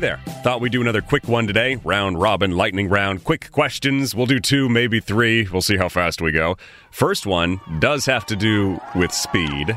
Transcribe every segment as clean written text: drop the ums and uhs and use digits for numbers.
there. Thought we'd do another quick one today. Round robin, lightning round, quick questions. We'll do 2, maybe 3. We'll see how fast we go. First one does have to do with speed.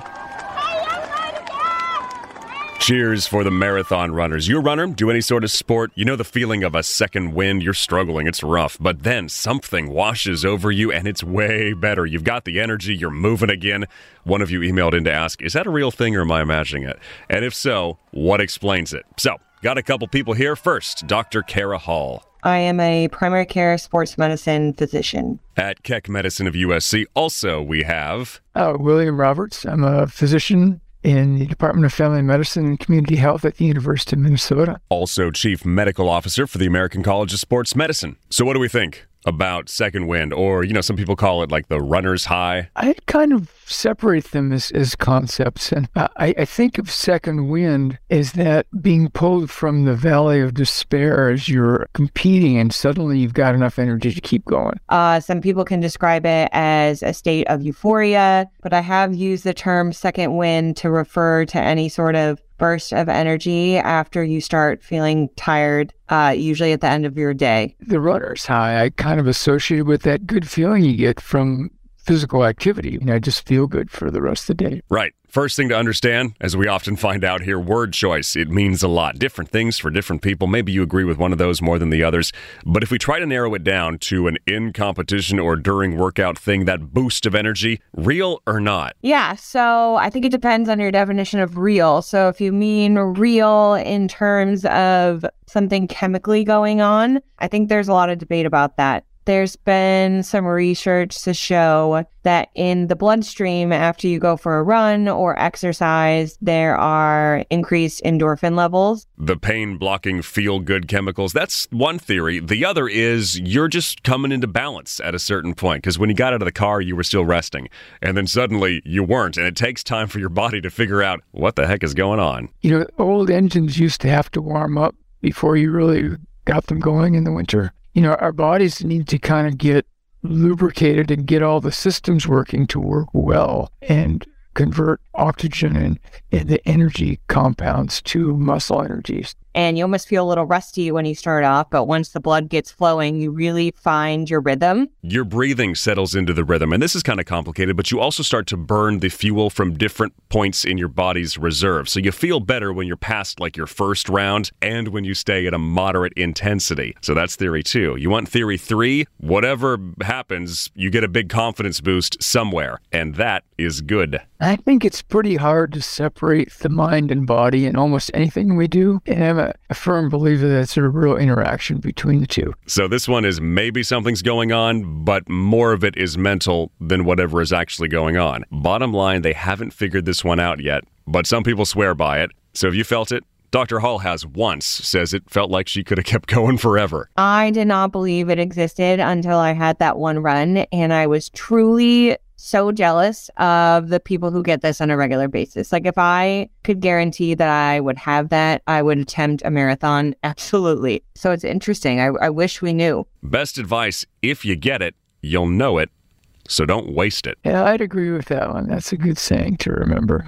Cheers for the marathon runners. You a runner? Do any sort of sport? You know the feeling of a second wind. You're struggling. It's rough. But then something washes over you and it's way better. You've got the energy. You're moving again. One of you emailed in to ask, is that a real thing or am I imagining it? And if so, what explains it? So, got a couple people here. First, Dr. Kara Hall. I am a primary care sports medicine physician. At Keck Medicine of USC, also we have... William Roberts. I'm a physician in the Department of Family Medicine and Community Health at the University of Minnesota. Also Chief Medical Officer for the American College of Sports Medicine. So what do we think about second wind? Or, some people call it like the runner's high. I kind of separate them as concepts. And I think of second wind as that being pulled from the valley of despair as you're competing and suddenly you've got enough energy to keep going. Some people can describe it as a state of euphoria, but I have used the term second wind to refer to any sort of burst of energy after you start feeling tired, usually at the end of your day. The runner's high, I kind of associate with that good feeling you get from physical activity. I just feel good for the rest of the day. Right. First thing to understand, as we often find out here, word choice. It means a lot. Different things for different people. Maybe you agree with one of those more than the others. But if we try to narrow it down to an in-competition or during workout thing, that boost of energy, real or not? Yeah, so I think it depends on your definition of real. So if you mean real in terms of something chemically going on, I think there's a lot of debate about that. There's been some research to show that in the bloodstream after you go for a run or exercise, there are increased endorphin levels. The pain-blocking feel-good chemicals, that's one theory. The other is you're just coming into balance at a certain point, because when you got out of the car, you were still resting. And then suddenly you weren't, and it takes time for your body to figure out what the heck is going on. Old engines used to have to warm up before you really got them going in the winter. Our bodies need to kind of get lubricated and get all the systems working to work well and convert oxygen and the energy compounds to muscle energies. And you almost feel a little rusty when you start off, but once the blood gets flowing, you really find your rhythm. Your breathing settles into the rhythm, and this is kind of complicated, but you also start to burn the fuel from different points in your body's reserve. So you feel better when you're past like your first round and when you stay at a moderate intensity. So that's theory 2. You want theory 3? Whatever happens, you get a big confidence boost somewhere, and that is good. I think it's pretty hard to separate the mind and body in almost anything we do, and I'm a firm believer that there's a real interaction between the two. So this one is maybe something's going on, but more of it is mental than whatever is actually going on. Bottom line, they haven't figured this one out yet, but some people swear by it. So have you felt it? Dr. Hall has once, says it felt like she could have kept going forever. I did not believe it existed until I had that one run, and I was truly so jealous of the people who get this on a regular basis. Like, if I could guarantee that I would have that, I would attempt a marathon. Absolutely. So it's interesting. I wish we knew. Best advice, if you get it, you'll know it, so don't waste it. Yeah, I'd agree with that one. That's a good saying to remember.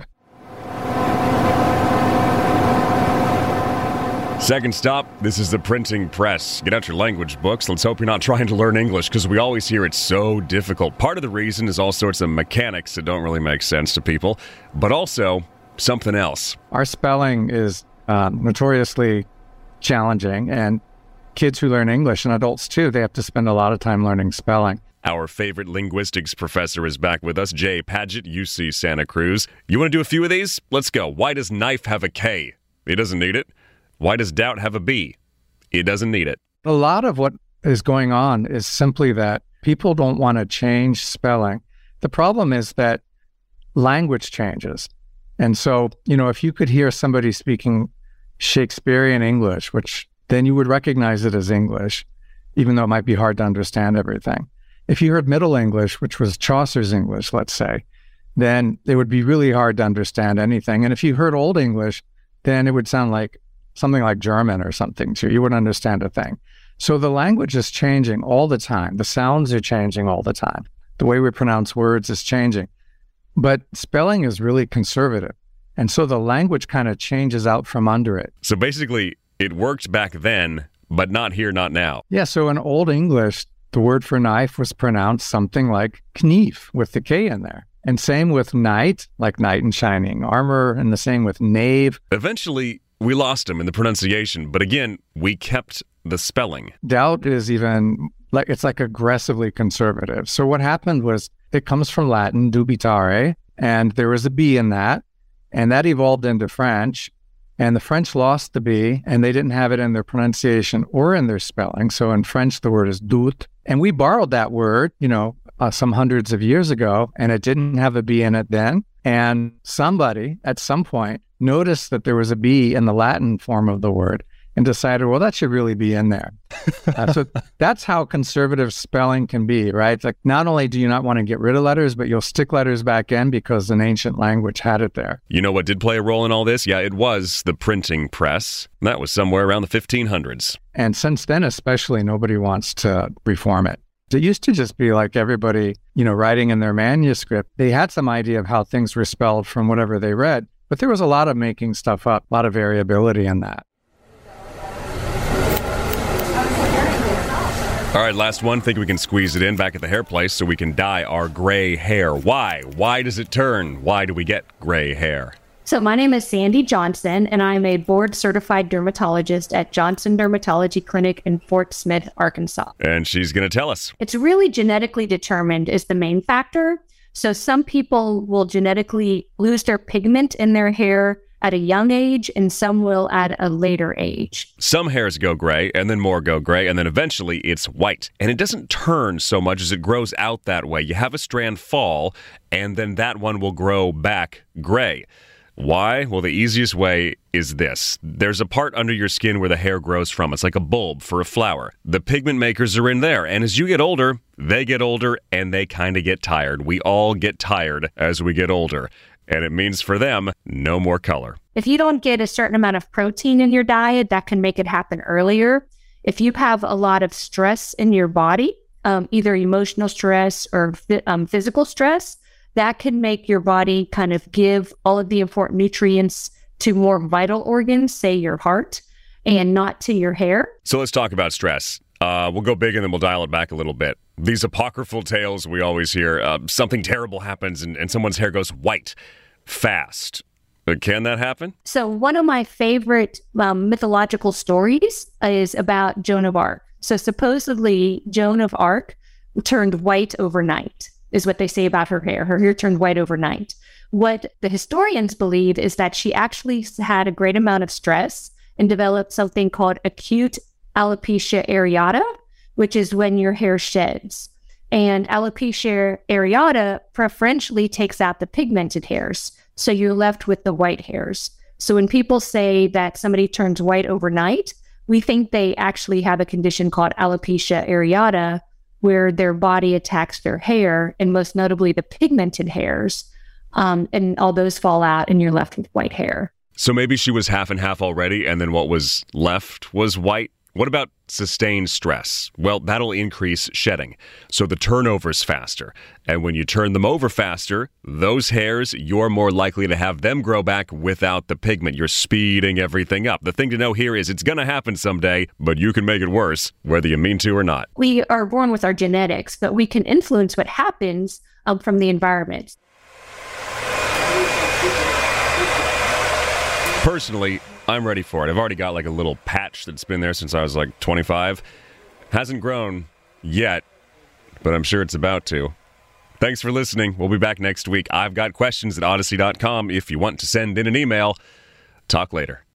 Second stop, this is the printing press. Get out your language books. Let's hope you're not trying to learn English, because we always hear it's so difficult. Part of the reason is all sorts of mechanics that don't really make sense to people, but also something else. Our spelling is notoriously challenging, and kids who learn English, and adults too, they have to spend a lot of time learning spelling. Our favorite linguistics professor is back with us, Jay Padgett, UC Santa Cruz. You want to do a few of these? Let's go. Why does knife have a K? It doesn't need it. Why does doubt have a B? It doesn't need it. A lot of what is going on is simply that people don't want to change spelling. The problem is that language changes. And so, if you could hear somebody speaking Shakespearean English, which then you would recognize it as English, even though it might be hard to understand everything. If you heard Middle English, which was Chaucer's English, let's say, then it would be really hard to understand anything. And if you heard Old English, then it would sound like something like German or something too. You wouldn't understand a thing. So the language is changing all the time. The sounds are changing all the time. The way we pronounce words is changing. But spelling is really conservative. And so the language kind of changes out from under it. So basically, It worked back then, but not here, not now. Yeah, so in Old English, the word for knife was pronounced something like knief with the K in there. And same with knight, like knight in shining armor, and the same with knave. Eventually, we lost him in the pronunciation, but again, we kept the spelling. Doubt is even like, it's like aggressively conservative. So what happened was it comes from Latin, dubitare, and there was a B in that, and that evolved into French. And the French lost the B, and they didn't have it in their pronunciation or in their spelling. So in French, the word is doute. And we borrowed that word, some hundreds of years ago, and it didn't have a B in it then. And somebody at some point noticed that there was a B in the Latin form of the word and decided, well, that should really be in there. So that's how conservative spelling can be, right? It's like, not only do you not want to get rid of letters, but you'll stick letters back in because an ancient language had it there. You know what did play a role in all this? Yeah, it was the printing press. That was somewhere around the 1500s. And since then, especially, nobody wants to reform it. It used to just be like everybody, writing in their manuscript. They had some idea of how things were spelled from whatever they read, but there was a lot of making stuff up, a lot of variability in that. All right, last one. Think we can squeeze it in back at the hair place so we can dye our gray hair. Why? Why does it turn? Why do we get gray hair? So my name is Sandy Johnson, and I'm a board-certified dermatologist at Johnson Dermatology Clinic in Fort Smith, Arkansas. And she's going to tell us. It's really genetically determined is the main factor. So some people will genetically lose their pigment in their hair at a young age, and some will at a later age. Some hairs go gray, and then more go gray, and then eventually it's white. And it doesn't turn so much as it grows out that way. You have a strand fall, and then that one will grow back gray. Why? Well, the easiest way is this. There's a part under your skin where the hair grows from. It's like a bulb for a flower. The pigment makers are in there, and as you get older, they get older, and they kind of get tired. We all get tired as we get older. And it means for them, no more color. If you don't get a certain amount of protein in your diet, that can make it happen earlier. If you have a lot of stress in your body, either emotional stress or physical stress, that can make your body kind of give all of the important nutrients to more vital organs, say your heart, and not to your hair. So let's talk about stress. We'll go big and then we'll dial it back a little bit. These apocryphal tales we always hear, something terrible happens and someone's hair goes white fast. Can that happen? So one of my favorite mythological stories is about Joan of Arc. So supposedly Joan of Arc turned white overnight, is what they say about her hair. Her hair turned white overnight. What the historians believe is that she actually had a great amount of stress and developed something called acute alopecia areata, which is when your hair sheds. And alopecia areata preferentially takes out the pigmented hairs. So you're left with the white hairs. So when people say that somebody turns white overnight, we think they actually have a condition called alopecia areata, where their body attacks their hair, and most notably the pigmented hairs, and all those fall out and you're left with white hair. So maybe she was half and half already, and then what was left was white. What about sustained stress? Well, that'll increase shedding, so the turnover's faster. And when you turn them over faster, those hairs, you're more likely to have them grow back without the pigment. You're speeding everything up. The thing to know here is it's going to happen someday, but you can make it worse, whether you mean to or not. We are born with our genetics, but we can influence what happens from the environment. Personally, I'm ready for it. I've already got like a little patch that's been there since I was like 25. Hasn't grown yet, but I'm sure it's about to. Thanks for listening. We'll be back next week. I've got questions at Odyssey.com if you want to send in an email. Talk later.